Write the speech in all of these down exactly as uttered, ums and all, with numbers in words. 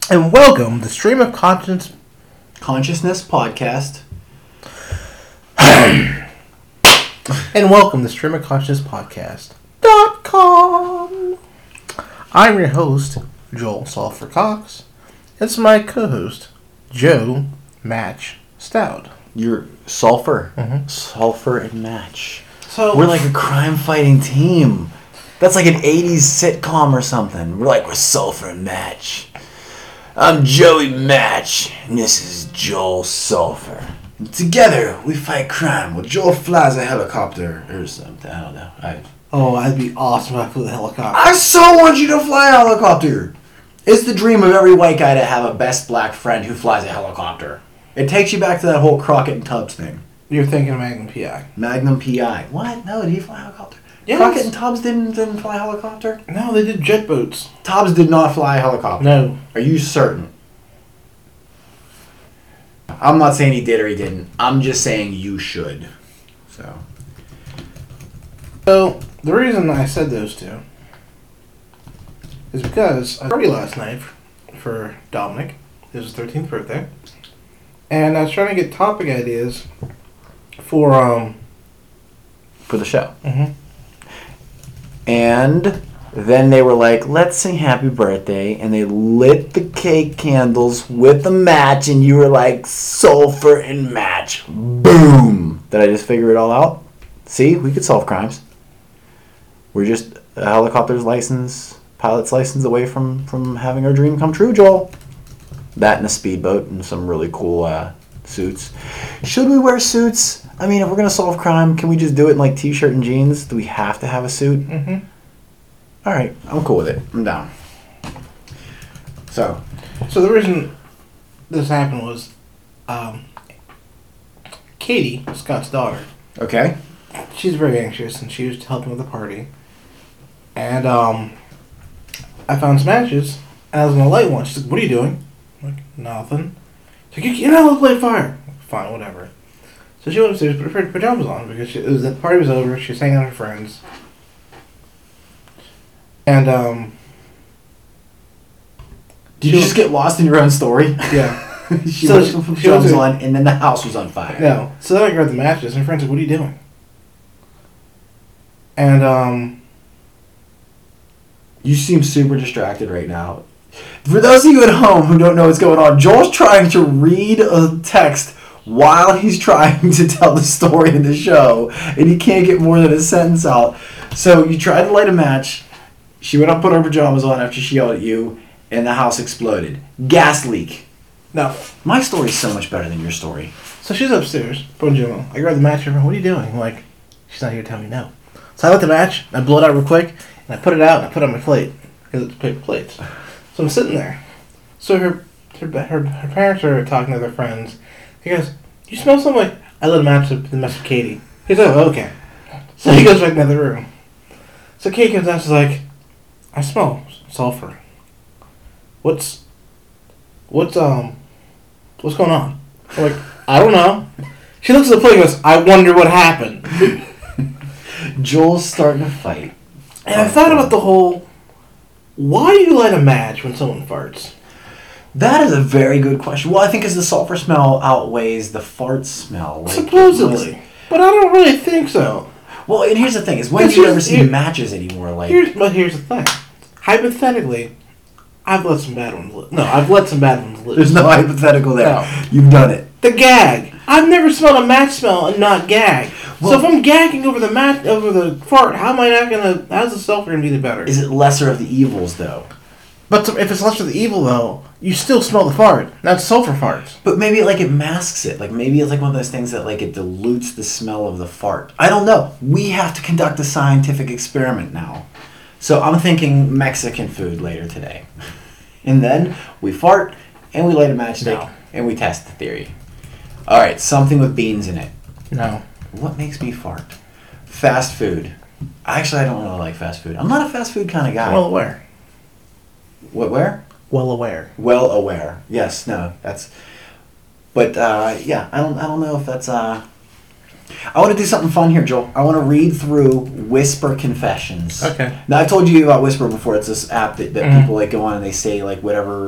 And welcome to Stream of Conscience Consciousness Podcast. and welcome to Stream of Consciousness Podcast dot com. I'm your host, Joel Sulphur Cox. It's my co-host, Joe Match Stout. You're sulfur. Mm-hmm. Sulfur and match. So we're like a crime fighting team. That's like an eighties sitcom or something. We're like, we're sulfur and match. I'm Joey Match, and this is Joel Sulphur. And together, we fight crime. Well, Joel flies a helicopter or something. I don't know. I Oh, that'd be awesome if I flew the helicopter. I so want you to fly a helicopter. It's the dream of every white guy to have a best black friend who flies a helicopter. It takes you back to that whole Crockett and Tubbs thing. You're thinking of Magnum P I. Magnum P I. What? No, did he fly a helicopter? Yes. Crockett and Tubbs didn't, didn't fly a helicopter? No, they did jet boats. Tubbs did not fly a helicopter. No. Are you certain? I'm not saying he did or he didn't. I'm just saying you should. So. So, the reason I said those two is because I party last night for Dominic. It was his thirteenth birthday. And I was trying to get topic ideas for, um... For the show. Mm-hmm. And then they were like, let's sing happy birthday. And they lit the cake candles with a match. And you were like, sulfur and match. Boom. Did I just figure it all out? See, we could solve crimes. We're just a helicopter's license, pilot's license away from, from having our dream come true, Joel. That and a speedboat and some really cool uh, suits. Should we wear suits? I mean, if we're going to solve crime, can we just do it in like t-shirt and jeans? Do we have to have a suit? Mm-hmm. All right, I'm cool with it. I'm down. So, So the reason this happened was, um, Katie, Scott's daughter, okay. she's very anxious and she was helping with the party. And, um, I found some matches and I was going to light one. She's like, what are you doing? I'm like, nothing. She's like, you know, let's light a fire. Fine, whatever. So she went upstairs, put her pajamas on because she, it was, the party was over. She was hanging out with her friends. And, um... Did you just get lost in your own story? Yeah. she So put she- some she pajamas was- on, and then the house was on fire. No. So then I grabbed the matches, and her friend's like, what are you doing? And, um... You seem super distracted right now. For those of you at home who don't know what's going on, Joel's trying to read a text while he's trying to tell the story of the show, and he can't get more than a sentence out. So you tried to light a match. She went up and put her pajamas on after she yelled at you, and the house exploded. Gas leak. No. My story's so much better than your story. So she's upstairs, putting Jim on. I grabbed the match, and I'm like, what are you doing? I'm like, she's not here to tell me no. So I lit the match, I blew it out real quick, and I put it out, and I put it on my plate, because it's paper plates. So I'm sitting there. So her her, her, her parents are talking to their friends. He goes, you smell something like... I lit a match with the mess with Katie. He goes, oh, okay. So he goes back in the other room. So Katie comes out, she's like, I smell sulfur. What's... What's, um... What's going on? I'm like, I don't know. She looks at the plate and goes, I wonder what happened. Joel's starting to fight. And I thought about the whole... Why do you light a match when someone farts? That is a very good question. Well, I think because the sulfur smell outweighs the fart smell. Like, Supposedly. most... But I don't really think so. Well, and here's the thing: is when Because do you here's- ever see here- matches anymore? Like, Here's, but here's the thing. Hypothetically, I've let some bad ones live. No, I've let some bad ones live. there's no hypothetical there. No. You've done it. The gag. I've never smelled a match smell and not gag. Well- so if I'm gagging over the mat, over the fart, how am I not gonna? How's the sulfur gonna be the better? Is it lesser of the evils, though? But so if it's less of the evil, though, you still smell the fart. That's sulfur farts. But maybe like it masks it. Like maybe it's like one of those things that like it dilutes the smell of the fart. I don't know. We have to conduct a scientific experiment now. So I'm thinking Mexican food later today, and then we fart and we light a matchstick No. and we test the theory. All right, something with beans in it. No. What makes me fart? Fast food. Actually, I don't really like fast food. I'm not a fast food kind of guy. Well aware. What? Where? Well aware. Well aware. Yes. No. That's. But uh, yeah, I don't. I don't know if that's. Uh, I want to do something fun here, Joel. I want to read through Whisper Confessions. Okay. Now, I told you about Whisper before. It's this app that, that Mhm. people like go on and they say like whatever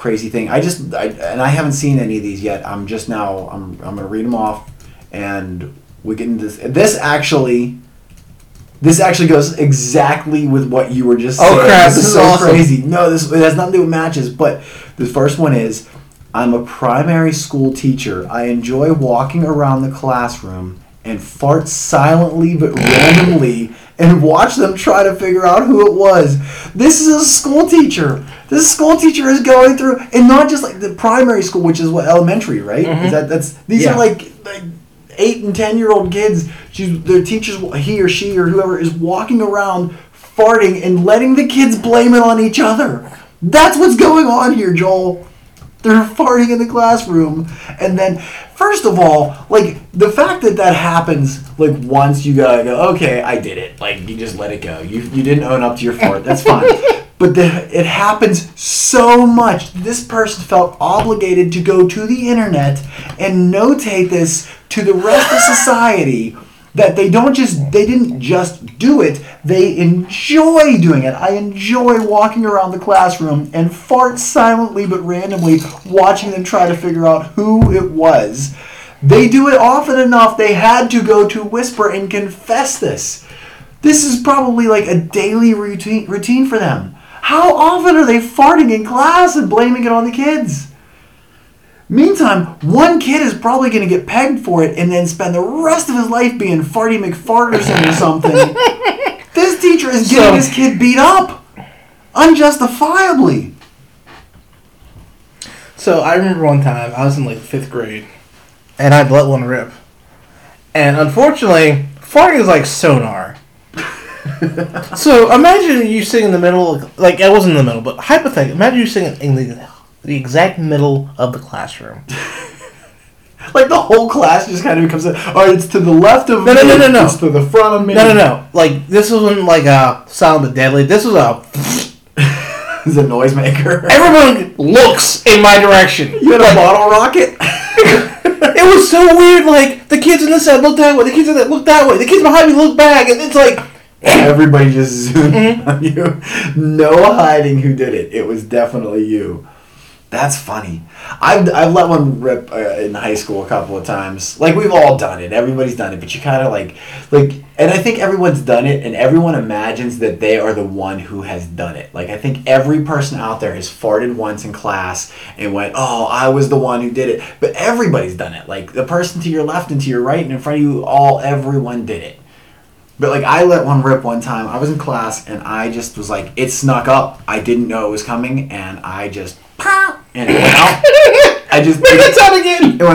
crazy thing. I just I, and I haven't seen any of these yet. I'm just now I'm I'm gonna read them off, and we get into this. This actually, this actually goes exactly with what you were just saying. Oh crap! This, This is is so awesome. crazy. No, this it has nothing to do with matches. But the first one is, I'm a primary school teacher. I enjoy walking around the classroom and fart silently but randomly and watch them try to figure out who it was. This is a school teacher. This school teacher is going through, and not just like the primary school, which is what elementary, right? Mhm. Is that that's these Yeah. are like, like eight and ten year old kids. She's their teachers, he or she or whoever is walking around farting and letting the kids blame it on each other. That's what's going on here, Joel. They're farting in the classroom, and then, first of all, like, the fact that that happens, like, once you gotta go, okay, I did it. Like, you just let it go. You you didn't own up to your fart. That's fine. But the, it happens so much. This person felt obligated to go to the internet and notate this to the rest of society, that they don't just, they didn't just do it, they enjoy doing it. I enjoy walking around the classroom and fart silently but randomly, watching them try to figure out who it was. They do it often enough, they had to go to Whisper and confess this. This is probably like a daily routine, routine for them. How often are they farting in class and blaming it on the kids? Meantime, one kid is probably going to get pegged for it and then spend the rest of his life being Farty McFarterson or something. This teacher is getting So- this kid beat up. Unjustifiably. So I remember one time I was in like fifth grade, and I'd let one rip. And unfortunately, farting is like sonar. So imagine you sitting in the middle, like I wasn't in the middle, but hypothetically, imagine you sitting in the, the exact middle of the classroom. Like the whole class just kind of becomes, a, all right, it's to the left of No, me. no, no, no, no. It's to the front of me. No, no, no. Like this wasn't like a silent but deadly. This was a. It's a noisemaker. Everyone looks in my direction. You had a bottle rocket? It was so weird. Like the kids on this side looked that way, the kids on that looked that way, the kids behind me looked back, and it's like. Everybody just zoomed Mm-hmm. on you. No hiding who did it. It was definitely you. That's funny. I've, I've let one rip uh, in high school a couple of times. Like, we've all done it. Everybody's done it. But you kind of like, like, and I think everyone's done it, and everyone imagines that they are the one who has done it. Like, I think every person out there has farted once in class and went, oh, I was the one who did it. But everybody's done it. Like, the person to your left and to your right and in front of you, all, everyone did it. But, like, I let one rip one time. I was in class, and I just was like, it snuck up. I didn't know it was coming, and I just, and it went out. I just, Make that sound again. it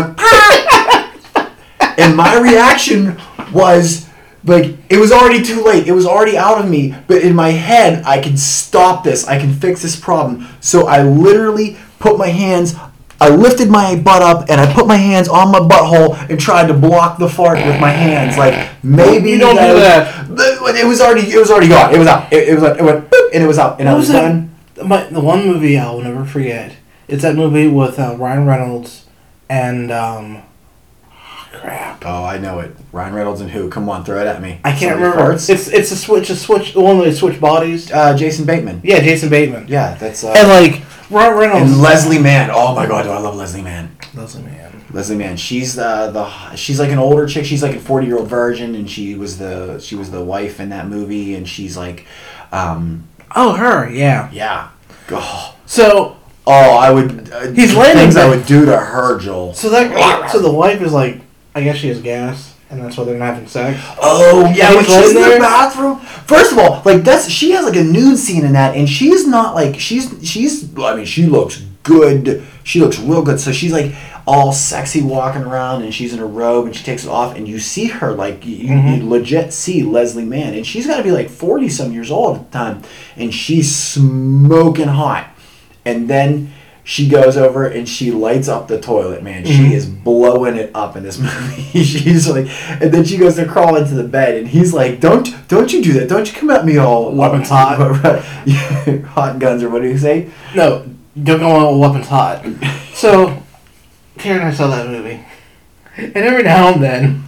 went, and my reaction was, like, it was already too late. It was already out of me. But in my head, I can stop this. I can fix this problem. So I literally put my hands, I lifted my butt up, and I put my hands on my butthole and tried to block the fart with my hands. Like, maybe You don't do that. It was already, it was already gone. It was out. It, it was, it went, boop, and it was out, and I What was was that? done. My, the one movie I will never forget. It's that movie with uh, Ryan Reynolds and um, crap. Oh, I know it. Ryan Reynolds and who? Come on, throw it at me. I can't Somebody remember. farts? It's it's a switch, a switch. The one where they switch bodies. Uh, Jason Bateman. Yeah, Jason Bateman. Yeah, that's. Uh, And like Ryan Reynolds. and Leslie Mann. Oh my god, do I love Leslie Mann. Leslie Mann. Leslie Mann. She's uh, the she's like an older chick. She's like a forty year old virgin, and she was the she was the wife in that movie, and she's like, um, Oh, her. Yeah. yeah. Oh, So oh I would. Uh, He's the landing things I back- would do to her, Joel. so that so the wife is like, I guess she has gas, and that's why they're not having sex. Oh yeah, He's when she's right in the there. bathroom. First of all, like that's she has like a nude scene in that, and she's not like she's she's. I mean, she looks good. She looks real good. So she's like all sexy walking around, and she's in a robe, and she takes it off, and you see her like you, Mhm. you legit see Leslie Mann, and she's got to be like forty some years old at the time, and she's smoking hot, and then. She goes over and she lights up the toilet, man. She Mhm. is blowing it up in this movie. She's like, and then she goes to crawl into the bed, and he's like, "Don't, don't you do that? Don't you come at me all Weapons hot. Yeah, hot guns, or what do you say?" No, don't go on weapons hot. So Karen and I saw that movie, and every now and then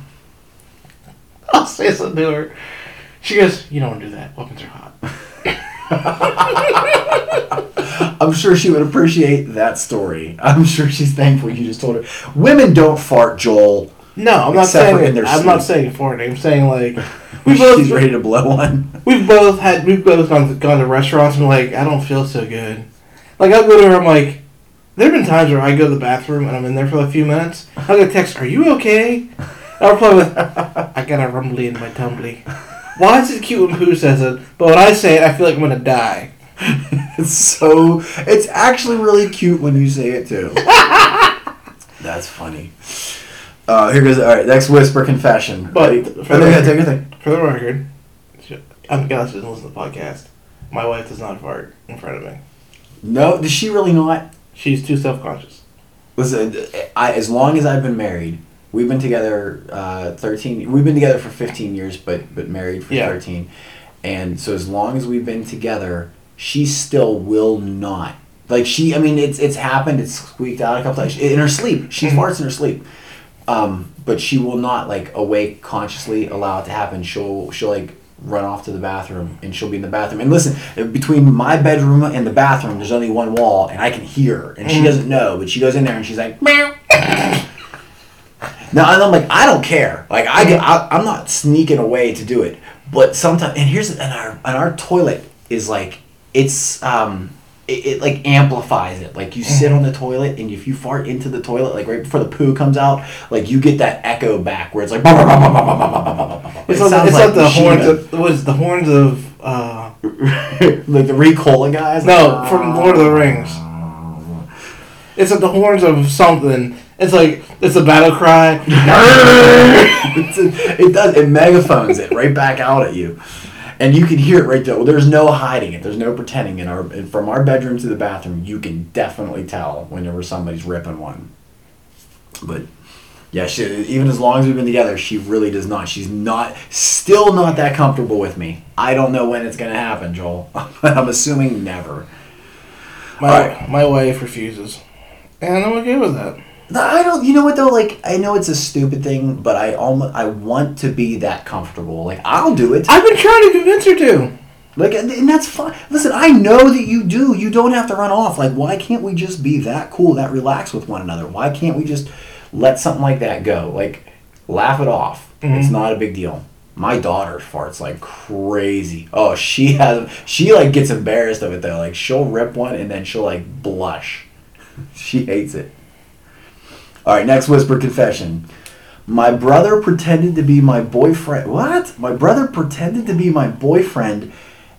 I'll say something to her. She goes, "You don't want to do that. Weapons are hot." I'm sure she would appreciate that story. I'm sure she's thankful you just told her. Women don't fart, Joel. No, I'm not Except for saying in their I'm sleep. not saying farting. I'm saying like we both She's ready to blow one. we've both had we've both gone to, gone to restaurants and like I don't feel so good. Like I'll go to her, I'm like, there have been times where I go to the bathroom and I'm in there for a few minutes. I'll get a text, "Are you okay?" I'll reply with, "I got a rumbly in my tumbly." Why is it cute when Pooh says it, but when I say it, I feel like I'm gonna die? It's so. It's actually really cute when you say it too. That's funny. Uh, here goes. All right, next whisper confession. But Ready? for, Oh, the yeah, record, take your thing. for the record, I'm guessing she doesn't listen to the podcast. My wife does not fart in front of me. No, does she really not? She's too self-conscious. Listen, I, as long as I've been married, we've been together uh, thirteen. We've been together for fifteen years, but but married for Yeah. thirteen. And so as long as we've been together, she still will not. Like she, I mean, it's it's happened. It's squeaked out a couple times in her sleep. She Mhm. farts in her sleep, um, but she will not like awake consciously allow it to happen. She'll she'll like run off to the bathroom and she'll be in the bathroom. And listen, between my bedroom and the bathroom, there's only one wall, and I can hear her, and she Mhm. doesn't know, but she goes in there and she's like, meow. Now and I'm like, I don't care. Like I, get, I I'm not sneaking away to do it. But sometimes, and here's and our and our toilet is like it's um it, it like amplifies it. Like you sit on the toilet, and if you fart into the toilet, like right before the poo comes out, like you get that echo back where it's like. It's It like, sounds it's like like the horns Shiva. of what is it, the horns of uh Like the Ricola guys. no from Lord of the Rings. It's like the horns of something. It's like it's a battle cry. It's a- it does. It megaphones it right back out at you, and you can hear it right there. There's no hiding it. There's no pretending. In our from our bedroom to the bathroom, you can definitely tell whenever somebody's ripping one. But yeah, she, even as long as we've been together, she really does not. She's not still not that comfortable with me. I don't know when it's gonna happen, Joel. I'm assuming never. My Alright. my wife refuses, and I'm okay with that. I don't. You know what though? Like I know it's a stupid thing, but I almost I want to be that comfortable. Like I'll do it. I've been trying to convince her to. Like, and and that's fine. Listen, I know that you do. You don't have to run off. Like, why can't we just be that cool, that relaxed with one another? Why can't we just let something like that go? Like, laugh it off. Mhm. It's not a big deal. My daughter farts like crazy. Oh, she has. She like gets embarrassed of it though. Like, she'll rip one and then she'll like blush. She hates it. All right, next whisper confession. My brother pretended to be my boyfriend. What? My brother pretended to be my boyfriend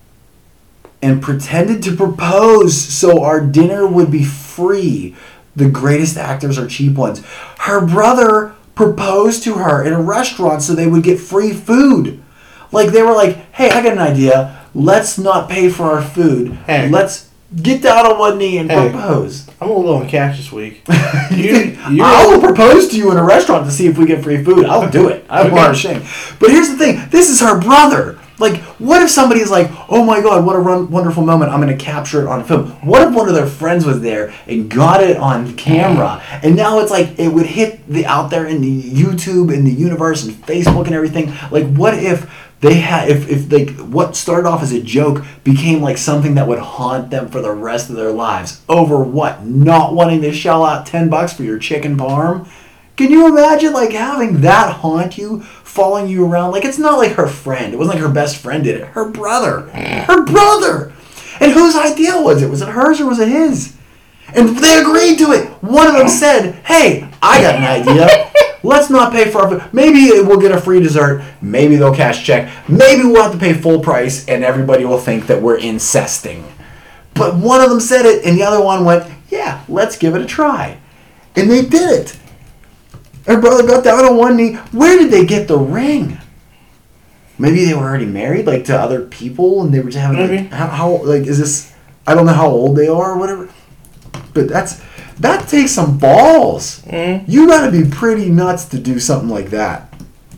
and pretended to propose so our dinner would be free. The greatest actors are cheap ones. Her brother proposed to her in a restaurant so they would get free food. Like they were like, hey, I got an idea. Let's not pay for our food. Hey. Let's get down on one knee and Hey. propose. I'm a little on cash this week. You, you- I will propose to you in a restaurant to see if we get free food. I'll do it. I'm not ashamed. But here's the thing. This is her brother. Like, what if somebody's like, oh my God, what a run- wonderful moment. I'm going to capture it on film. What if one of their friends was there and got it on camera? And now it's like, it would hit the out there in the YouTube and the universe and Facebook and everything. Like, what if they had, if, if like, what started off as a joke became like something that would haunt them for the rest of their lives? Over what? Not wanting to shell out ten bucks for your chicken parm? Can you imagine like having that haunt you, following you around? Like it's not like her friend. It wasn't like her best friend did it. Her brother. Her brother. And whose idea was it? Was it hers or was it his? And they agreed to it. One of them said, hey, I got an idea. Let's not pay for our food. Maybe we'll get a free dessert. Maybe they'll cash check. Maybe we'll have to pay full price and everybody will think that we're incesting. But one of them said it and the other one went, yeah, let's give it a try. And they did it. Her brother got down on one knee. Where did they get the ring? Maybe they were already married, like to other people, and they were just having Maybe. like how, how like is this? I don't know how old they are or whatever. But that's that takes some balls. Mm. You got to be pretty nuts to do something like that.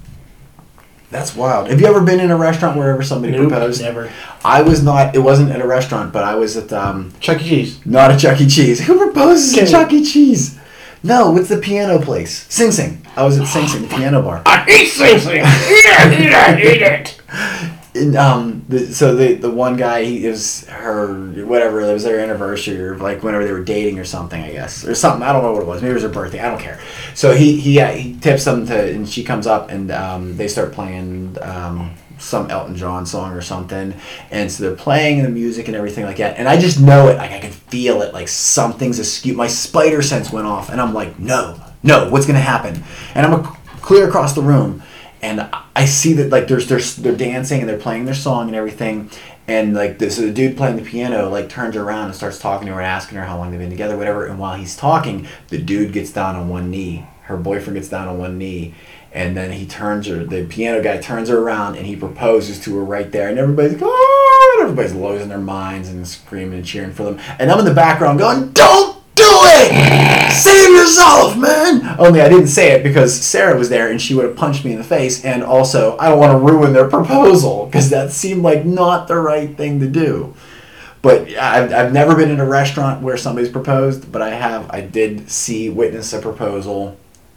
That's wild. Have you ever been in a restaurant wherever somebody Nope, proposed? never. I was not. It wasn't at a restaurant, but I was at um, Chuck E. Cheese. not a Chuck E. Cheese. Who proposes Okay. at Chuck E. Cheese? No, it's the piano place. Sing Sing. I was at Sing Sing, the piano bar. I hate Sing Sing. Eat it, eat it, eat it. And, um, the, so the the one guy, he, it was her, whatever, it was their anniversary or like whenever they were dating or something, I guess. Or something, I don't know what it was. Maybe it was her birthday, I don't care. So he he, uh, he tips them to, and she comes up and um, they start playing um, some Elton John song or something. And so they're playing the music and everything like that. And I just know it, like I can feel it, like something's askew. My spider sense went off and I'm like, no, no, what's going to happen? And I'm a, clear across the room. And I see that like there's there's they're dancing and they're playing their song and everything, and like this so the dude playing the piano like turns around and starts talking to her and asking her how long they've been together, whatever. And while he's talking, the dude gets down on one knee. Her boyfriend gets down on one knee, and then he turns her. The piano guy turns her around and he proposes to her right there. And everybody's like, oh, and everybody's losing their minds and screaming and cheering for them. And I'm in the background going, don't do it! Save yourself, man! Only I didn't say it because Sarah was there and she would have punched me in the face. And also, I don't want to ruin their proposal because that seemed like not the right thing to do. But I've, I've never been in a restaurant where somebody's proposed, but I have. I did see, witness a proposal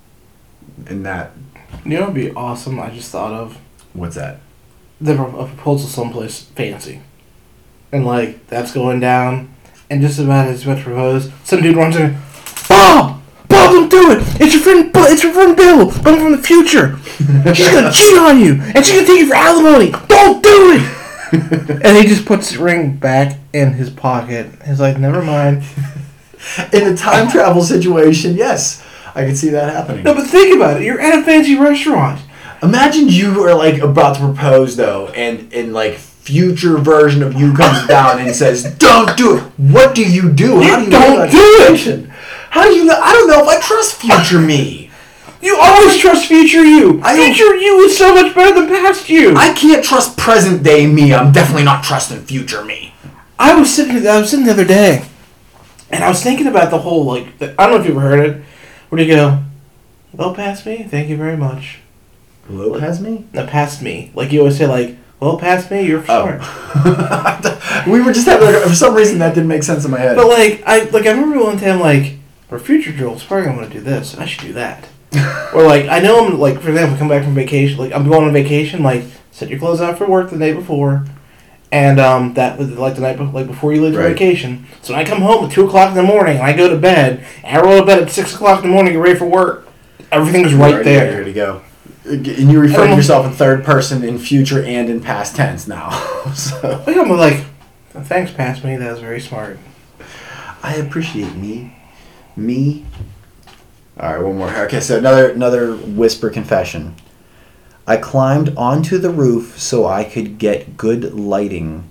in that. You know what would be awesome? I just thought of What's that? the pro- a proposal someplace fancy, and like that's going down. And just about as about to propose, some dude runs in. Bob, Bob, don't do it! It's your friend, Bu- it's your friend Bill, Bill from the future. She's gonna cheat on you, and she's gonna take you for alimony. Don't do it! And he just puts the ring back in his pocket. He's like, never mind. In a time travel situation, yes, I can see that happening. No, but think about it. You're at a fancy restaurant. Imagine you are like about to propose though, and and like. Future version of you comes down and says, "Don't do it." What do you do? How do you don't do it? How do you know? I don't know if I trust future me. You always trust future you. I don't- Future you is so much better than past you. I can't trust present day me. I'm definitely not trusting future me. I was sitting. I was sitting the other day, and I was thinking about the whole like. The, I don't know if you ever heard it. Where do you go? Well, past me. Thank you very much. Hello, has me? No, past me. Like you always say, like, well, past me. You're smart. Oh. We were just having like, for some reason that didn't make sense in my head. But like I like I remember one time like for future Joel's probably gonna want to do this, and I should do that. Or like I know I'm like for example come back from vacation, like I'm going on vacation, like set your clothes out for work the day before, and um that was like the night be- like before you leave for Right. vacation. So when I come home at two o'clock in the morning, and I go to bed, and I roll to bed at six o'clock in the morning, get ready for work. Everything's You're right already there. ready to go. And you refer to Um, yourself in third person in future and in past tense now. So Like I'm like, thanks, past me. That was very smart. I appreciate me. Me. All right, one more. Okay, so another another whisper confession. I climbed onto the roof so I could get good lighting,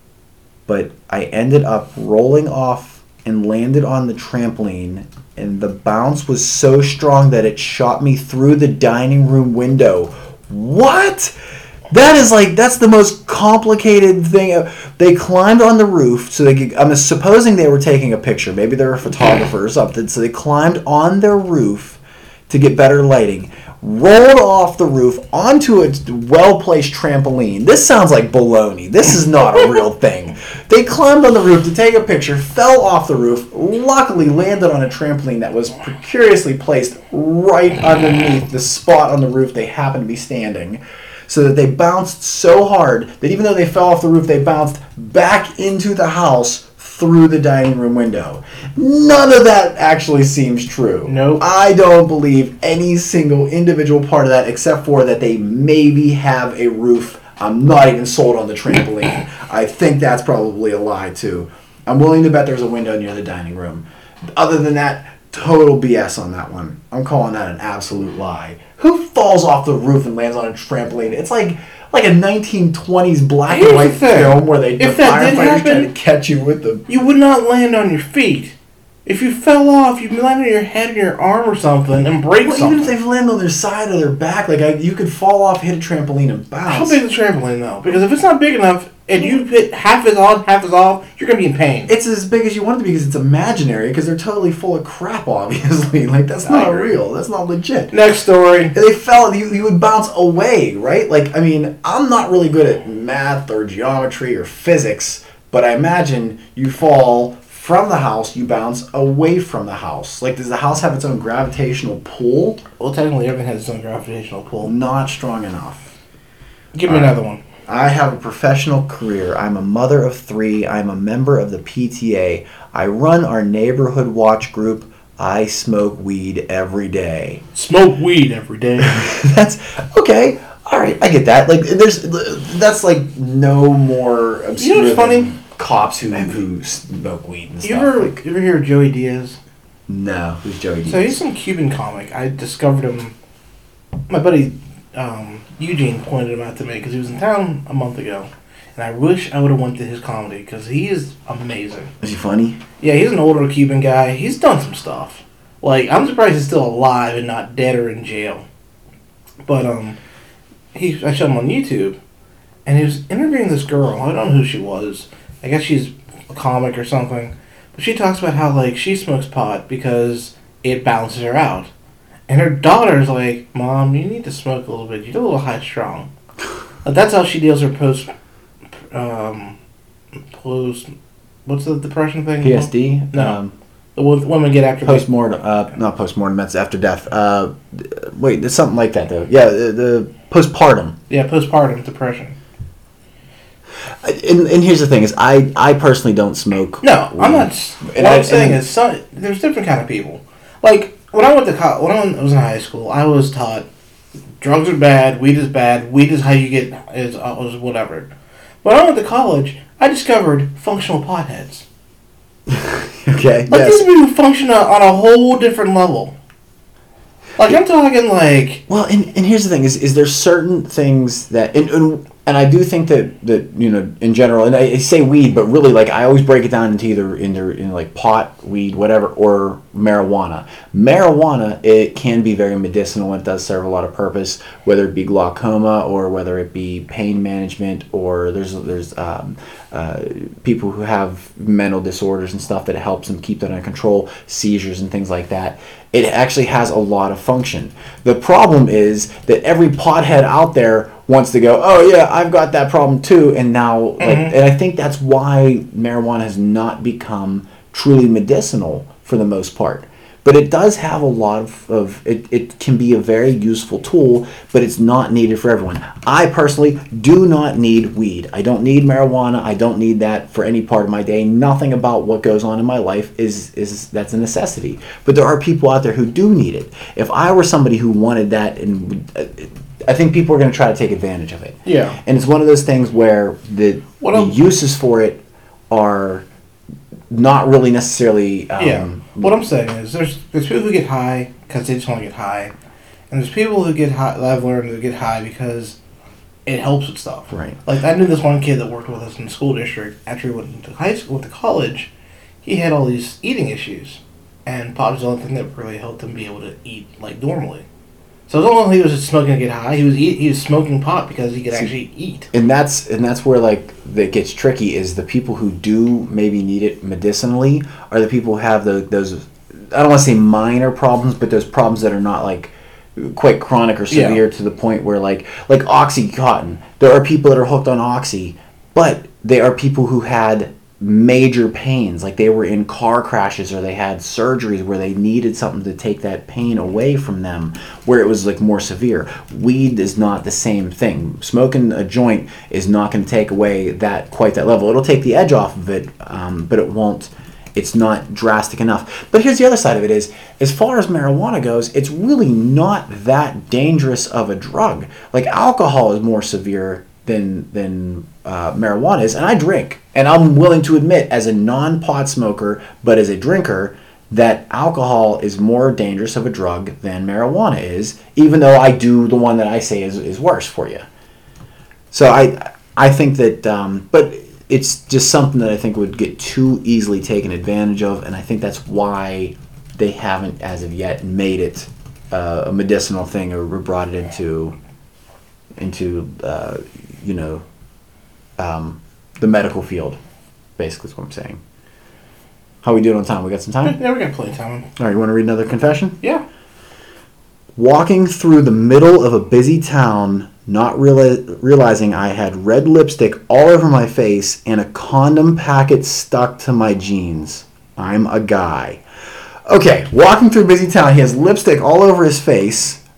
but I ended up rolling off and landed on the trampoline, and the bounce was so strong that it shot me through the dining room window. What? That is like, that's the most complicated thing. They climbed on the roof, so they could, I'm supposing they were taking a picture. Maybe they were a photographer or something. So they climbed on their roof to get better lighting, rolled off the roof onto a well-placed trampoline. This sounds like baloney. This is not a real thing. They climbed on the roof to take a picture, fell off the roof, luckily landed on a trampoline that was precariously placed right underneath the spot on the roof they happened to be standing, so that they bounced so hard that even though they fell off the roof, they bounced back into the house through the dining room window. None of that actually seems true. Nope. I don't believe any single individual part of that, except for that they maybe have a roof. I'm not even sold on the trampoline. I think that's probably a lie too. I'm willing to bet there's a window near the dining room. Other than that, total B S on that one. I'm calling that an absolute lie. Who falls off the roof and lands on a trampoline? It's like like a nineteen twenties black Here's and the white thing. film where they the If that did firefighters happen- trying to catch you with the. You would not land on your feet. If you fell off, you'd land on your head or your arm or something and break Well, something. even if they land on their side or their back, like I, you could fall off, hit a trampoline, and How bounce. big is the trampoline though? Because if it's not big enough and you hit half is on, half is off, you're gonna be in pain. It's as big as you want it to be because it's imaginary. Because they're totally full of crap, obviously. Like that's I not agree. real. That's not legit. Next story. And they fell, you, you would bounce away, right? Like, I mean, I'm not really good at math or geometry or physics, but I imagine you fall from the house, you bounce away from the house. Like, does the house have its own gravitational pull? Well, technically, everything has its own gravitational pull. Not strong enough. Give me All right. another one. I have a professional career. I'm a mother of three. I'm a member of the P T A. I run our neighborhood watch group. I smoke weed every day. Smoke weed every day. That's okay. All right, I get that. Like, there's that's like no more obscure. You know what's funny? Cops who who smoke weed and You stuff. ever Like, you ever hear of Joey Diaz? no, who's Joey Diaz? So he's some Cuban comic. I discovered him. My buddy um, Eugene pointed him out to me because he was in town a month ago, and I wish I would have went to his comedy because he is amazing. Is he funny? Yeah, he's an older Cuban guy. He's done some stuff. Like, I'm surprised he's still alive and not dead or in jail. But um, he I showed him on YouTube, and he was interviewing this girl. I don't know who she was. I guess she's a comic or something. But she talks about how, like, she smokes pot because it balances her out. And her daughter's like, Mom, you need to smoke a little bit. You're a little high strung. Like, that's how she deals with post... Um, post... What's the depression thing? P S D? No. Um, The wo- women get after... Post-mortem, uh, not post-mortem, that's after death. Uh, wait, it's something like that, though. Yeah, the, the postpartum. Yeah, postpartum depression. And, and here's the thing, is I, I personally don't smoke. No, I'm weed. not... What And I'm I- saying and- is, some, there's different kind of people. Like, when I went to co- when I was in high school, I was taught drugs are bad, weed is bad, weed is how you get... is, uh, is whatever. When I went to college, I discovered functional potheads. Okay, Like, yes. these people function on on a whole different level. Like, I'm talking, like... Well, and, and here's the thing: is is there certain things that and, and and I do think that, that you know in general, and I, I say weed, but really like I always break it down into either into in like pot, weed, whatever, or marijuana. Marijuana, it can be very medicinal. It does serve a lot of purpose, whether it be glaucoma or whether it be pain management, or there's there's um, uh, people who have mental disorders and stuff that it helps them keep that under control, seizures and things like that. It actually has a lot of function. The problem is that every pothead out there wants to go, oh yeah, I've got that problem too, and now, like, Mhm. and I think that's why marijuana has not become truly medicinal for the most part. But it does have a lot of, of it, it can be a very useful tool, but it's not needed for everyone. I personally do not need weed. I don't need marijuana. I don't need that for any part of my day. Nothing about what goes on in my life is, is that's a necessity. But there are people out there who do need it. If I were somebody who wanted that, and uh, I think people are going to try to take advantage of it. Yeah. And it's one of those things where the, What the I'm- uses for it are not really necessarily... Um, Yeah. What I'm saying is, there's there's people who get high because they just want to get high, and there's people who get high. That I've learned to get high because it helps with stuff. Right. Like, I knew this one kid that worked with us in the school district. After he went to high school, went to college, he had all these eating issues, and pot was the only thing that really helped him be able to eat like normally. So it was only he was just smoking to get high. He was eat, he was smoking pot because he could See, actually eat. And that's and that's where like that gets tricky is the people who do maybe need it medicinally are the people who have the those I don't want to say minor problems, but those problems that are not like quite chronic or severe Yeah. to the point where like like OxyContin. There are people that are hooked on Oxy, but they are people who had major pains, like they were in car crashes or they had surgeries where they needed something to take that pain away from them, where it was like more severe. Weed is not the same thing. Smoking a joint is not going to take away that quite that level. It'll take the edge off of it, um, but it won't. It's not drastic enough. But here's the other side of it is, as far as marijuana goes, it's really not that dangerous of a drug. Like alcohol is more severe than than uh, marijuana is, and I drink, and I'm willing to admit, as a non-pot smoker, but as a drinker, that alcohol is more dangerous of a drug than marijuana is, even though I do the one that I say is, is worse for you. So I I think that, um, but it's just something that I think would get too easily taken advantage of, and I think that's why they haven't, as of yet, made it uh, a medicinal thing or brought it into into uh, you know um, the medical field. Basically, is what I'm saying. How we doing on time? We got some time? Yeah, we got plenty of time. All right, you want to read another confession? Yeah. Walking through the middle of a busy town, not reali- realizing I had red lipstick all over my face and a condom packet stuck to my jeans. I'm a guy. Okay, walking through a busy town, he has lipstick all over his face.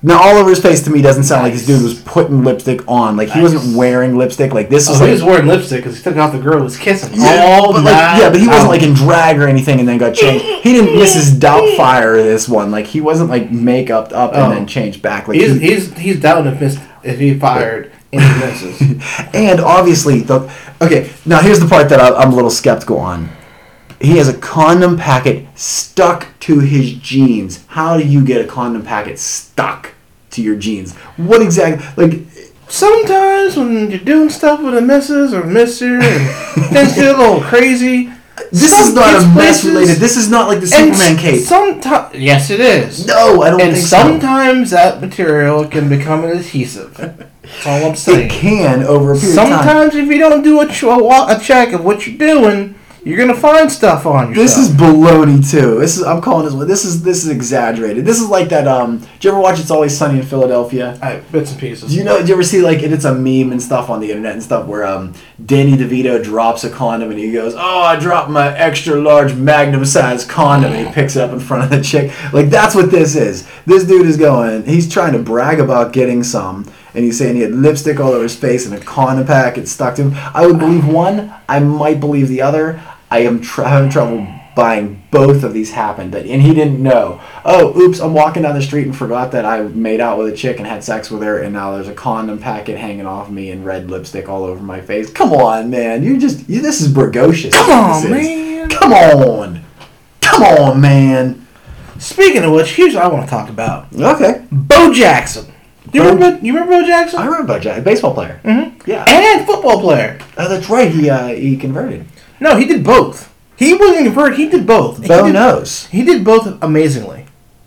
Now, all over his face to me doesn't sound nice. Like this dude was putting lipstick on. Like, he nice. wasn't wearing lipstick. Like, this was oh, like... he was wearing lipstick because he took off the girl who was kissing. Yeah, but like, yeah, but he wasn't, like, in drag or anything and then got changed. He didn't Missus Doubtfire this one. Like, he wasn't, like, make-upped up and oh. then changed back. Like, he's, he, he's, he's doubting if, miss, if he fired any misses. And, obviously, the... Okay, now, here's the part that I, I'm a little skeptical on. He has a condom packet stuck to his jeans. How do you get a condom packet stuck to your jeans? What exactly? Like, sometimes when you're doing stuff with a missus or mister and things get a little crazy. This is not a mess related. This is not like the Superman cape. Sometimes, yes, it is. No, I don't and think so. And sometimes that material can become an adhesive. That's all I'm saying. It can over a period sometimes of time. Sometimes if you don't do a, ch- a check of what you're doing, you're gonna find stuff on yourself. This is baloney too. This is I'm calling this one. This is this is exaggerated. This is like that. Um, did you ever watch It's Always Sunny in Philadelphia? I, bits and pieces. Do you know? Did you ever see like it's a meme and stuff on the internet and stuff where um Danny DeVito drops a condom and he goes, "Oh, I dropped my extra large Magnum size condom," and he picks it up in front of the chick. Like that's what this is. This dude is going. He's trying to brag about getting some. And he's saying he had lipstick all over his face and a condom packet stuck to him. I would believe one. I might believe the other. I am tr- having trouble buying both of these happened. And he didn't know. Oh, oops, I'm walking down the street and forgot that I made out with a chick and had sex with her, and now there's a condom packet hanging off me and red lipstick all over my face. Come on, man. You just, you, this is bragocious. Come on, man. Come on. Come on, man. Speaking of which, here's what I want to talk about. Okay. Bo Jackson. Do you Bo, remember? You remember Bo Jackson? I remember Bo Jackson, baseball player. Mm-hmm. Yeah. And football player. Oh, that's right. He uh, he converted. No, he did both. He wasn't converted. He did both. Bo he did, knows. He did both amazingly.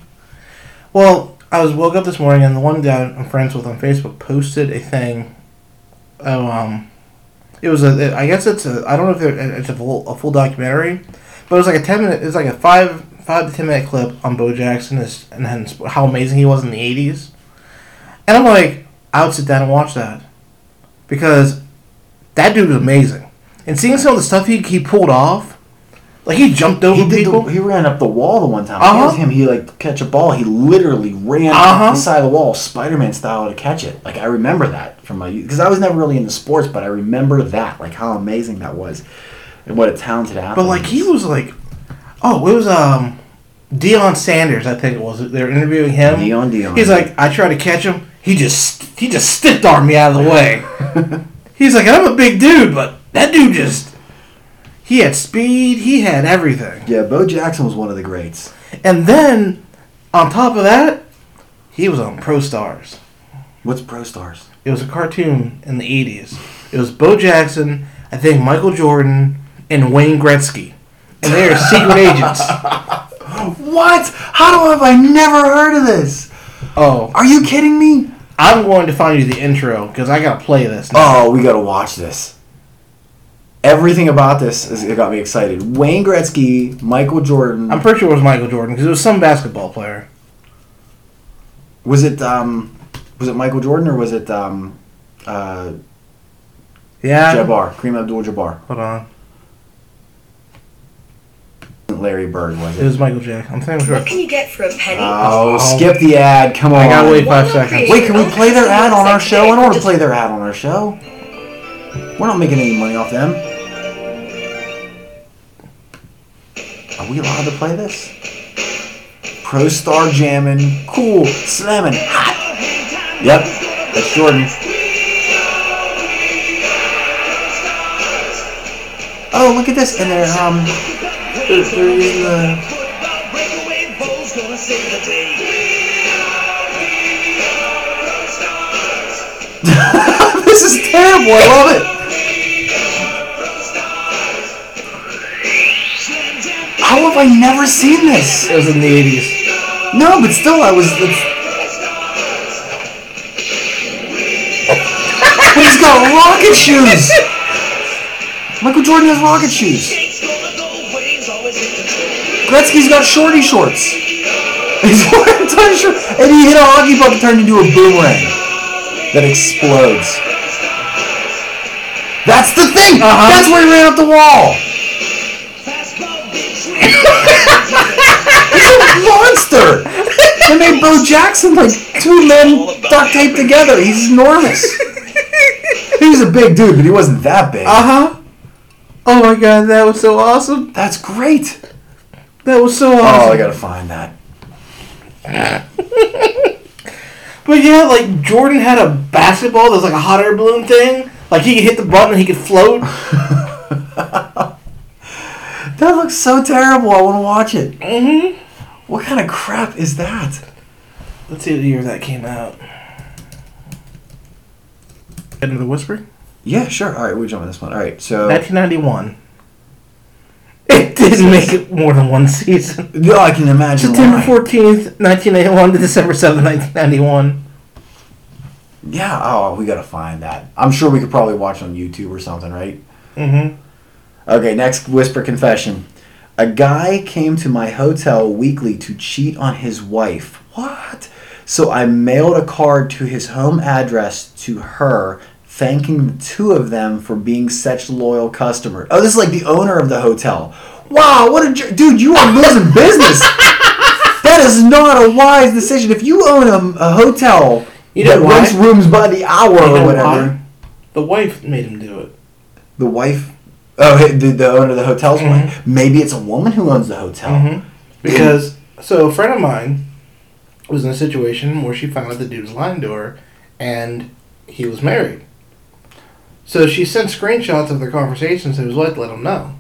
Well, I was woke up this morning and the one guy I'm friends with on Facebook posted a thing. Oh, um, it was a. I guess it's a. I don't know if it's a full a full documentary, but it was like a ten minute. It's like a five five to ten minute clip on Bo Jackson and and how amazing he was in the eighties. And I'm like, I would sit down and watch that. Because that dude was amazing. And seeing some of the stuff he, he pulled off, like he jumped over he people. The, he ran up the wall the one time. Uh-huh. It was him. He like catch a ball. He literally ran uh-huh. up the side of the wall, Spider-Man style, to catch it. Like I remember that from my youth. Because I was never really into sports, but I remember that. Like how amazing that was. And what a talented athlete. But like he was like, oh, it was um, Deion Sanders, I think it was. They were interviewing him. Deion, Deion. He's like, I tried to catch him. He just he just stiff armed me out of the way. He's like, I'm a big dude, but that dude just he had speed, he had everything. Yeah, Bo Jackson was one of the greats. And then on top of that, he was on Pro Stars. What's Pro Stars? It was a cartoon in the eighties. It was Bo Jackson, I think Michael Jordan, and Wayne Gretzky. And they are secret agents. What? How have I never heard of this? Oh. Are you kidding me? I'm going to find you the intro because I got to play this now. Oh, we got to watch this. Everything about this is, it got me excited. Wayne Gretzky, Michael Jordan. I'm pretty sure it was Michael Jordan because it was some basketball player. Was it um, was it Michael Jordan or was it um, uh, yeah, Jabbar, Kareem Abdul-Jabbar? Hold on. Larry Bird, was it? It was Michael Jackson. I'm saying sure. What can you get for a penny? Oh, oh, skip the ad. Come on. I gotta wait five seconds. Wait, can we play their ad on our show? I don't want to play their ad on our show. We're not making any money off them. Are we allowed to play this? Pro Star jamming, cool, slamming, hot. Yep, that's Jordan. Oh, look at this, and they're um, they're, they're in the. This is terrible. I love it. How have I never seen this? It was in the eighties. No, but still, I was. It's... But he's got rocket shoes. Michael Jordan has rocket shoes. Gretzky's got shorty shorts. He's wearing tiny shorts, and he hit a hockey puck and turned into a boomerang that explodes. That's the thing. Uh-huh. That's where he ran up the wall. He's a monster. They made Bo Jackson like two men duct taped together. He's enormous. He was a big dude, but he wasn't that big. Uh huh. Oh my god, that was so awesome. That's great. That was so awesome. Oh, I gotta find that. But yeah, like Jordan had a basketball that was like a hot air balloon thing. Like he could hit the button and he could float. That looks so terrible. I want to watch it. Mm-hmm. What kind of crap is that? Let's see what year that came out. End of the Whisper? Yeah, sure. All right, we'll jump on this one. All right, so... nineteen ninety-one. It didn't make it more than one season. No, I can imagine September why. fourteenth, nineteen eighty-one to December seventh, nineteen ninety-one. Yeah, oh, we gotta find that. I'm sure we could probably watch on YouTube or something, right? Mm-hmm. Okay, next whisper confession. A guy came to my hotel weekly to cheat on his wife. What? So I mailed a card to his home address to her, thanking the two of them for being such loyal customers. Oh, this is like the owner of the hotel. Wow, what a jer- dude! You are losing business. That is not a wise decision. If you own a, a hotel You know that why? rents rooms by the hour You know or whatever, why? The wife made him do it. the wife, oh, hey, the, the owner of the hotel's Mhm. wife. Maybe it's a woman who owns the hotel. Mm-hmm. Because, so a friend of mine was in a situation where she found out the dude was lying to her, and he was married. So she sent screenshots of their conversations to his wife to let him know.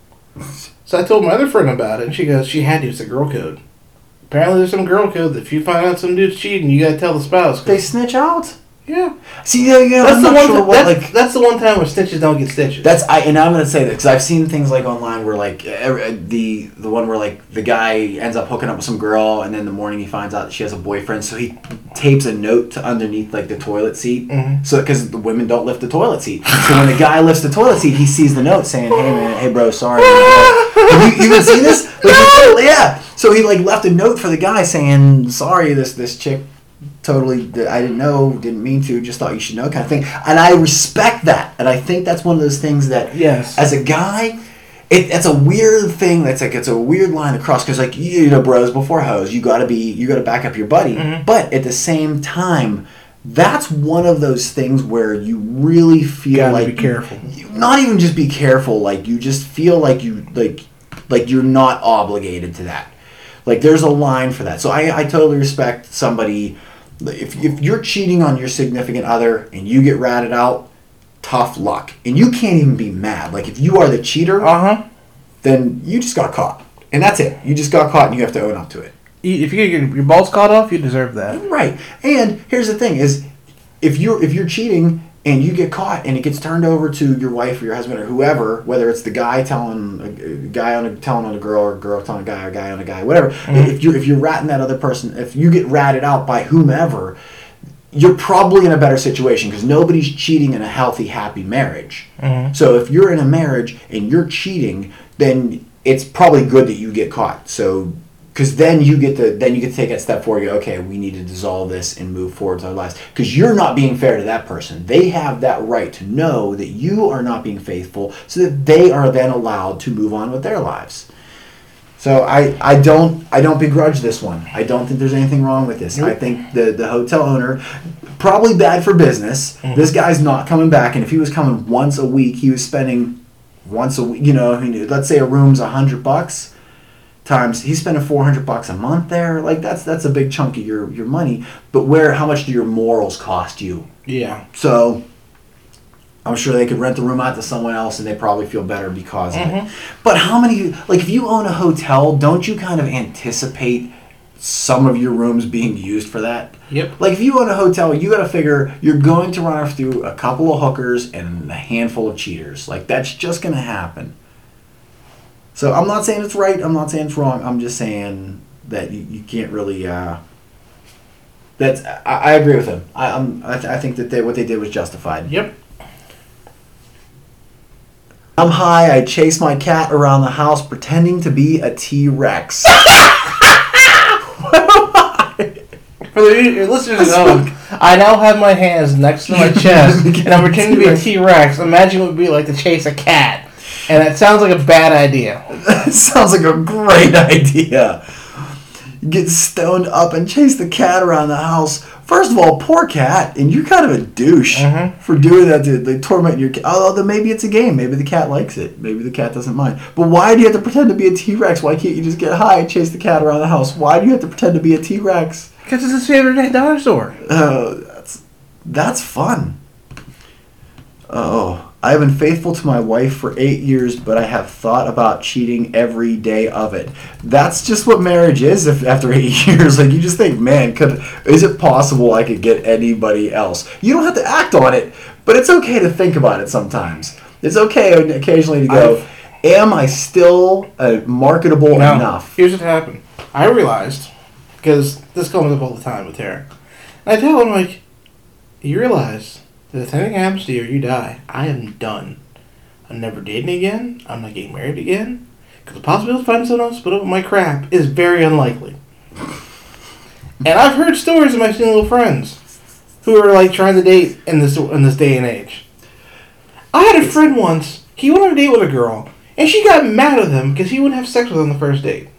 So I told my other friend about it, and she goes, she had to use the girl code. Apparently there's some girl code that if you find out some dude's cheating, you gotta tell the spouse. 'Cause- They snitch out. yeah. See, you know, you know, That's I'm the, not one sure th- what, that's, like... that's the one time where stitches don't get stitches. That's I and I'm gonna say that because I've seen things like online where like uh, the the one where like the guy ends up hooking up with some girl and then in the morning he finds out that she has a boyfriend, so he tapes a note to underneath like the toilet seat, Mhm. so because the women don't lift the toilet seat, so when the guy lifts the toilet seat, he sees the note saying, "Hey man, hey bro, sorry." Have you, you even seen this? Like, No! yeah. So he like left a note for the guy saying, "Sorry, this this chick." Totally, I didn't know, didn't mean to, just thought you should know, kind of thing. And I respect that, and I think that's one of those things that, Yes. as a guy, it, it's a weird thing. That's like it's a weird line to cross because, like, you know, bros before hoes, you gotta be, you gotta back up your buddy. Mhm. But at the same time, that's one of those things where you really feel Gotta like be careful. You, not even just be careful, like you just feel like you like, like you're not obligated to that. Like there's a line for that. So I, I totally respect somebody. If, if you're cheating on your significant other and you get ratted out, tough luck. And you can't even be mad. Like, if you are the cheater, Uh-huh. then you just got caught. And that's it. You just got caught and you have to own up to it. You- If you get your, your balls caught off, you deserve that. Right. And here's the thing is, if you're if you're cheating and you get caught and it gets turned over to your wife or your husband or whoever, whether it's the guy telling a, a guy on a telling on a girl or a girl telling a guy or a guy on a guy, whatever. Mhm. If you're if you're ratting that other person, if you get ratted out by whomever, you're probably in a better situation because nobody's cheating in a healthy, happy marriage. Mhm. So if you're in a marriage and you're cheating, then it's probably good that you get caught. So because then you get to then you get to take that step forward. You go, okay, we need to dissolve this and move forward with our lives. Because you're not being fair to that person. They have that right to know that you are not being faithful, so that they are then allowed to move on with their lives. So I, I don't I don't begrudge this one. I don't think there's anything wrong with this. I think the the hotel owner probably bad for business. Mhm. This guy's not coming back, and if he was coming once a week, he was spending once a week. You know, I mean, let's say a room's a hundred bucks. Times he's spending four hundred bucks a month there. Like that's that's a big chunk of your, your money. But where how much do your morals cost you? Yeah. So I'm sure they could rent the room out to someone else and they probably feel better because of Mhm. it. But how many like if you own a hotel, don't you kind of anticipate some of your rooms being used for that? Yep. Like if you own a hotel, you got to figure you're going to run through a couple of hookers and a handful of cheaters. Like that's just going to happen. So I'm not saying it's right. I'm not saying it's wrong. I'm just saying that you, you can't really. Uh, that's I, I agree with him. I I'm, I, th- I think that they, what they did was justified. Yep. I'm high. I chase my cat around the house pretending to be a T-Rex. For the listeners at home, I now have my hands next to my chest, and I'm pretending to be a T-Rex. Imagine what it would be like to chase a cat. And that sounds like a bad idea. That sounds like a great idea. get stoned up and chase the cat around the house. First of all, poor cat, and you're kind of a douche Mm-hmm. for doing that to like, torment your cat. Although maybe it's a game. Maybe the cat likes it. Maybe the cat doesn't mind. But why do you have to pretend to be a T-Rex? Why can't you just get high and chase the cat around the house? Why do you have to pretend to be a T-Rex? Because it's his favorite dinosaur. Uh, that's, that's fun. Oh, I have been faithful to my wife for eight years, but I have thought about cheating every day of it. That's just what marriage is. If after eight years, like you just think, man, could is it possible I could get anybody else? You don't have to act on it, but it's okay to think about it sometimes. It's okay occasionally to go, I've, am I still uh, marketable now, enough? Here's what happened. I realized, because this comes up all the time with Tara. And I tell him, like, you realize that if anything happens to you or you die, I am done. I'm never dating again. I'm not getting married again. Because the possibility of finding someone else to put up with my crap is very unlikely. And I've heard stories of my single friends who are like trying to date in this in this day and age. I had a friend once. He went on a date with a girl, and she got mad at him because he wouldn't have sex with her on the first date.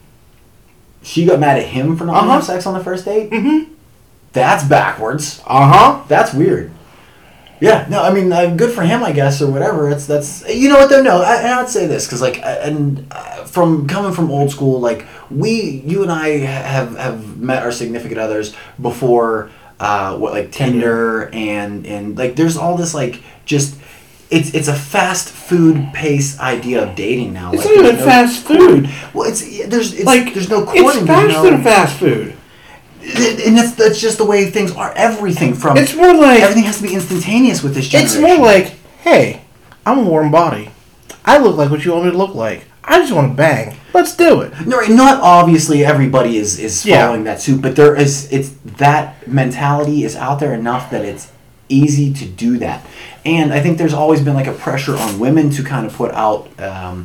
She got mad at him for not Uh-huh. having sex on the first date? Mm-hmm. That's backwards. Uh-huh. That's weird. Yeah, no, I mean, uh, good for him, I guess, or whatever. It's that's you know what though. No, I, and I'd say this because like, and uh, from coming from old school, like we, you and I have have met our significant others before, uh, what like Tinder and and like there's all this like just. It's it's a fast food pace idea of dating now. It's like, not even no fast courting. food. Well, it's there's it's, Like there's no courting. It's there's faster no, than fast food. and that's that's just the way things are. Everything from It's more like everything has to be instantaneous with this It's generation. more like, hey, I'm a warm body. I look like what you want me to look like. I just want to bang. Let's do it. No, right, not obviously everybody is, is Yeah. following that suit, but there is it's that mentality is out there enough that it's easy to do that. And I think there's always been like a pressure on women to kind of put out, um,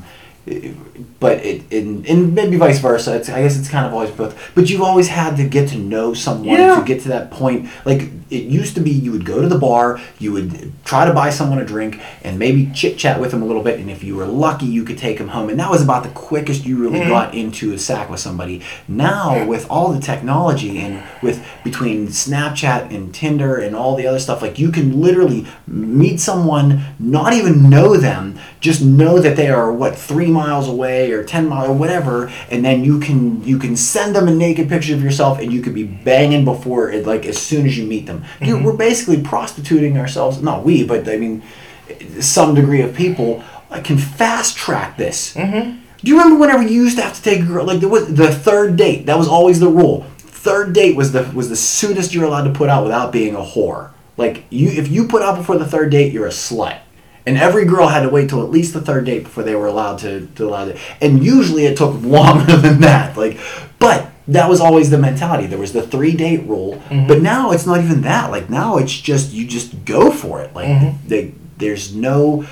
but it in and maybe vice versa. It's, I guess it's kind of always both. But you've always had to get to know someone Yeah. to get to that point. Like it used to be, you would go to the bar, you would try to buy someone a drink, and maybe chit chat with them a little bit. And if you were lucky, you could take them home. And that was about the quickest you really Mhm. got into a sack with somebody. Now with all the technology and with between Snapchat and Tinder and all the other stuff, like you can literally meet someone, not even know them, just know that they are what three miles away or ten miles or whatever, and then you can you can send them a naked picture of yourself, and you could be banging before it, like as soon as you meet them. Dude, we're basically prostituting ourselves. Not we, but I mean, some degree of people uh, can fast track this. Mm-hmm. Do you remember whenever you used to have to take a girl, like there was the third date? That was always the rule. Third date was the was the soonest you were allowed to put out without being a whore. Like you, if you put out before the third date, you're a slut. And every girl had to wait till at least the third date before they were allowed to, to allow it. And usually it took longer than that. Like, but that was always the mentality. There was the three date rule, Mhm. but now it's not even that. Like now it's just you just go for it. Like Mhm. they, there's no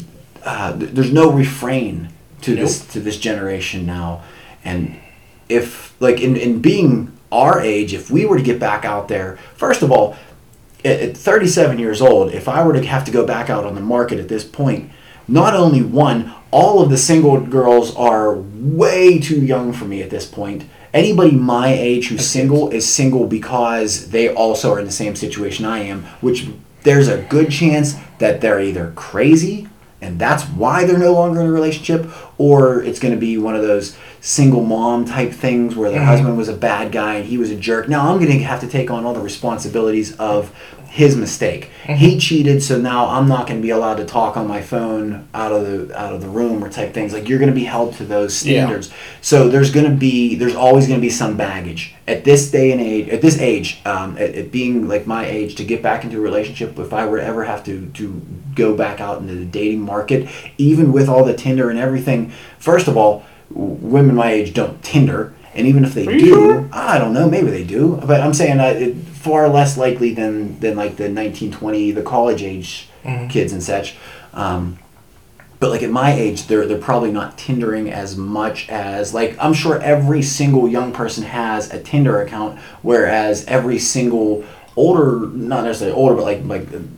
uh, there's no refrain to Nope. this to this generation now. And if like in in being our age, if we were to get back out there, first of all, at thirty-seven years old, if I were to have to go back out on the market at this point, not only one, all of the single girls are way too young for me at this point. Anybody my age who's single is single because they also are in the same situation I am, which there's a good chance that they're either crazy and that's why they're no longer in a relationship, or it's going to be one of those single mom type things where their Mhm. husband was a bad guy and he was a jerk. Now I'm going to have to take on all the responsibilities of his mistake. Mhm. He cheated, so now I'm not going to be allowed to talk on my phone out of the out of the room or type things. Like you're going to be held to those standards. So there's going to be there's always going to be some baggage at this day and age. At this age, um, at, at being like my age, to get back into a relationship, if I were to ever have to to go back out into the dating market, even with all the Tinder and everything, first of all, w- women my age don't Tinder. And even if they Are you do, sure? I don't know, maybe they do. But I'm saying uh, it, far less likely than, than like the nineteen, twenty, the college age Mhm. kids and such. Um, but like at my age, they're they're probably not Tindering as much as, like, I'm sure every single young person has a Tinder account, whereas every single older, not necessarily older, but like like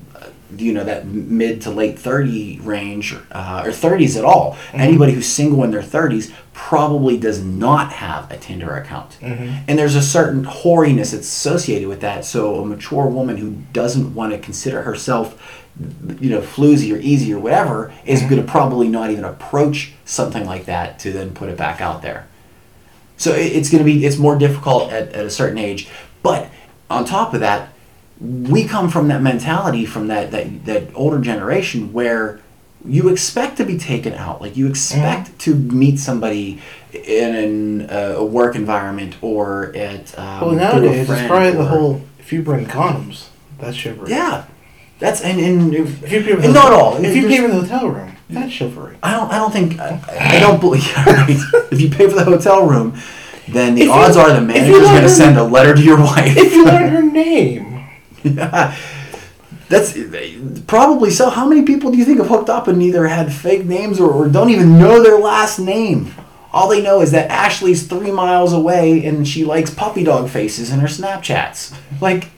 you know, that mid to late thirty range, uh, or thirties at all. Mm-hmm. Anybody who's single in their thirties probably does not have a Tinder account. Mm-hmm. And there's a certain hoariness that's associated with that. So a mature woman who doesn't want to consider herself, you know, floozy or easy or whatever, is Mm-hmm. going to probably not even approach something like that to then put it back out there. So it, it's going to be, it's more difficult at, at a certain age. But on top of that, we come from that mentality, from that, that, that older generation where you expect to be taken out. Like, you expect Mm. to meet somebody in an, uh, a work environment or at um, Well, through a nowadays, it's friend probably the or- whole, if you bring condoms, that's chivalry. Yeah. That's, and, and if, If you pay for and the, not all. If you There's- pay for the hotel room, that's chivalry. I don't. I don't think. I, I don't believe. Right. If you pay for the hotel room, then the If you- odds are the if you manager's let going to her- send a letter to your wife. If you learn her name. Yeah. That's probably so. How many people do you think have hooked up and either had fake names or, or don't even know their last name? All they know is that Ashley's three miles away and she likes puppy dog faces in her Snapchats. Like,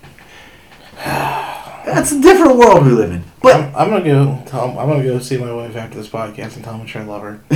that's a different world we live in. But I'm, I'm gonna go. Tell him, I'm gonna go see my wife after this podcast and tell him I love her.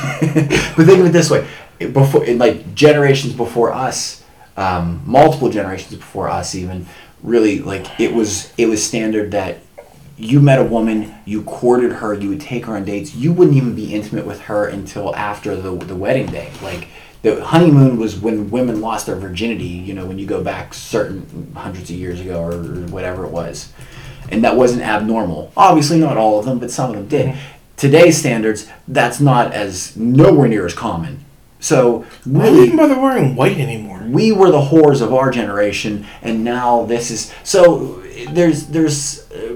but think of it this way: It- before, in like generations before us, um, multiple generations before us, even really, like it was it was standard that you met a woman, you courted her, you would take her on dates. You wouldn't even be intimate with her until after the the wedding day. Like, the honeymoon was when women lost their virginity. You know, when you go back certain hundreds of years ago or whatever it was. And that wasn't abnormal. Obviously, not all of them, but some of them did. Mm-hmm. Today's standards, that's not as, nowhere near as common. So, Why do you really, even bother wearing white anymore? we were the whores of our generation, and now this is, so there's, there's, uh,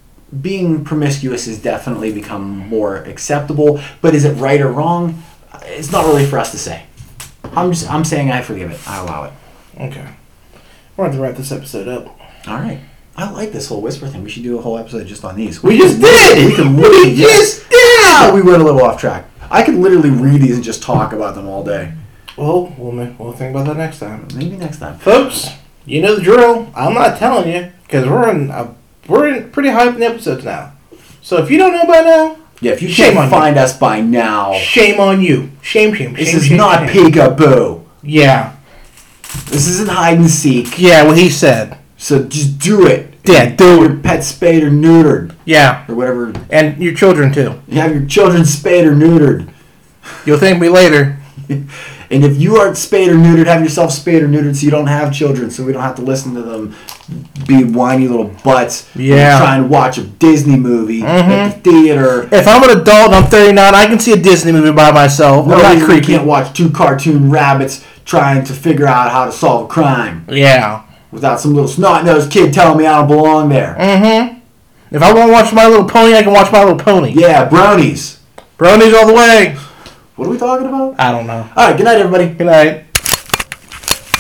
being promiscuous has definitely become more acceptable, but is it right or wrong? It's not really for us to say. I'm just, I'm saying I forgive it. I allow it. Okay. We're going to wrap this episode up. All right. I like this whole whisper thing. We should do a whole episode just on these. We just did! We can literally We just did! Ah, we went a little off track. I could literally read these and just talk about them all day. Well, we'll, ma- we'll think about that next time. Maybe next time. Folks, you know the drill. I'm not telling you, because we're in, uh, we're in pretty high up in the episodes now. So if you don't know by now, Yeah, if you Shame on can't find us by now, shame on you. Shame, shame, this shame, is shame, not shame. peekaboo. Yeah. This isn't hide and seek. Yeah, what he said. So just do it. Yeah, do Your it. pet spayed or neutered. Yeah. Or whatever. And your children, too. You have your children spayed or neutered. You'll thank me later. And if you aren't spayed or neutered, have yourself spayed or neutered so you don't have children, so we don't have to listen to them be whiny little butts. Yeah. Trying to watch a Disney movie at the theater. If I'm an adult and I'm thirty-nine, I can see a Disney movie by myself. No, I'm not you creepy. can't watch two cartoon rabbits trying to figure out how to solve a crime Yeah. without some little snot-nosed kid telling me I don't belong there. Mm-hmm. If I want to watch My Little Pony, I can watch My Little Pony. Yeah, brownies. Bronies all the way. What are we talking about? I don't know. All right, good night, everybody. Good night.